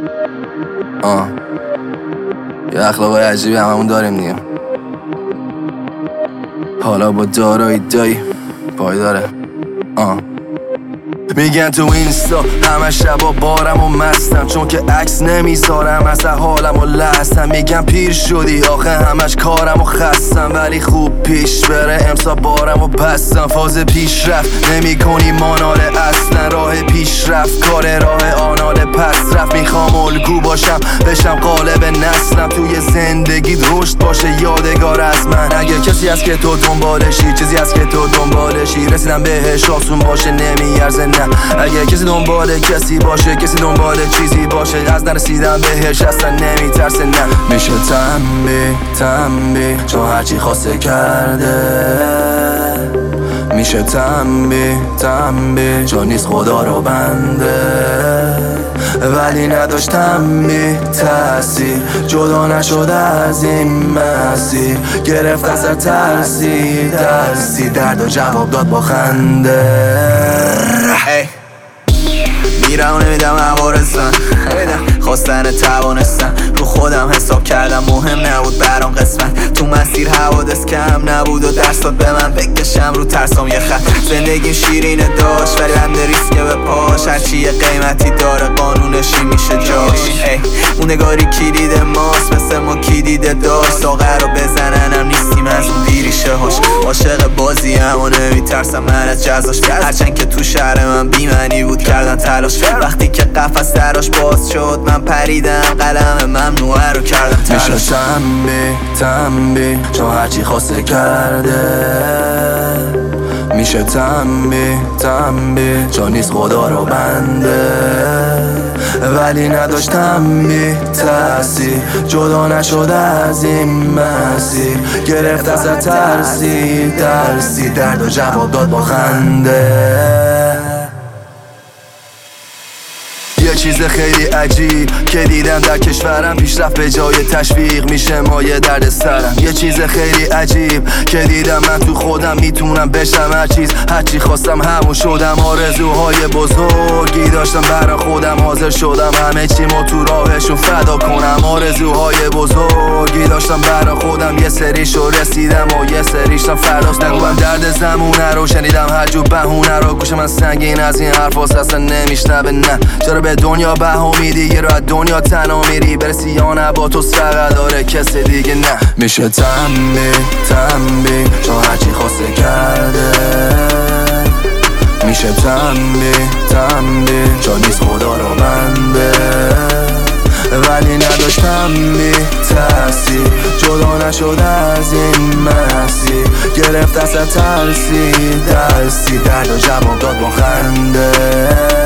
یه اخلاقای عجیبی هممون داریم دیگه. حالا با دارایی دایی پایداره. میگن تو اینستا همه شبا بارم و مستم، چون که عکس نمیذارم اصلا حالم و لحظم. میگن پیر شدی آخه همش کارم و خستم، ولی خوب پیش بره امسا بارم و بستم. فاز پیشرفت نمی کنی ماناله اصلا، راه پیشرفت کار راه آناله پس رفت. میخوام الگو باشم بشم قالب نسلم، توی زندگیت رشد باشه یادگار از من. اگه کسی هست که تو دنبالشی، چیزی هست که تو دنبالشی، رسیدم بهش آسون باشه نمیارزه نه. اگه کسی دنبال کسی باشه، کسی دنبال چیزی باشه، از نرسیدم بهش اصلا نمیترسه نه. میشه تنبی چون هرچی خواسته کرده، میشه تنبی چون نیست خدا رو بنده، ولی نداشتم بی تاثیر، جدا نشد از این مسیر، گرفت از ترسی درد و جواب داد با خنده. میرم و نمیدم عوارزن، خواستن توانستن رو خودم حساب کردم، مهم نبود برام قسمت. تو مسیر حوادث کم نبود و درس داد به من بکشم رو ترسام یه خط. زندگیم شیرینه داشت ولی بند ریسکه به پاش، هرچی یه قیمتی داره قانونشی میشه جاش. اون نگاری کلید ماست مثل ما کلیده داشت، ساغر رو بزننم نیستیم از اون دیریشه هاش. عاشق بازی هم و نمیترسم من از جزاش، هرچند که تو شهر من بیمنی بود کردن تلاش. وقتی که قفس دراش باز شد من پریدم، قلم ممنوعه رو کردم تلاش. میشه تنبی چون هرچی خواسته کرده، میشه تنبی چون نیست خدا رو بنده، ولی نداشتم بی تاثیر، جدا نشد از این مسیر، گرفت از ترسی درد و جواب داد با خنده. یه چیز خیلی عجیب که دیدم در کشورم، پیشرفت به جای تشویق میشه مایه درد سرم. یه چیز خیلی عجیب که دیدم من تو خودم میتونم بشم هرچی خواستم همون شدم. آرزوهای بزرگی داشتم برا خودم، حاضر شدم همه چیمو تو راهشون فدا کنم. آرزوهای بزرگی داشتم برا خودم، یه سریشو رسیدم و یه سریشم فرداست. نگوام درد زمونه رو شنیدم هر جو بهونه رو، گوش من سنگین از این حرفاست اصلا نمیشنوه نه. چرا به دنیا بها میدی یه رو از دنیا تنها میری، برسی یا نه با تو سرقه داره کسی دیگه نه. میشه تنبی چون هرچی خواسته کرده، میشه تنبی چون نیست خدا رو بنده، ولی نداشتم بی تاثیر، جدا نشد از این مسیر، گرفت از ترسی درد و جواب داد با خنده.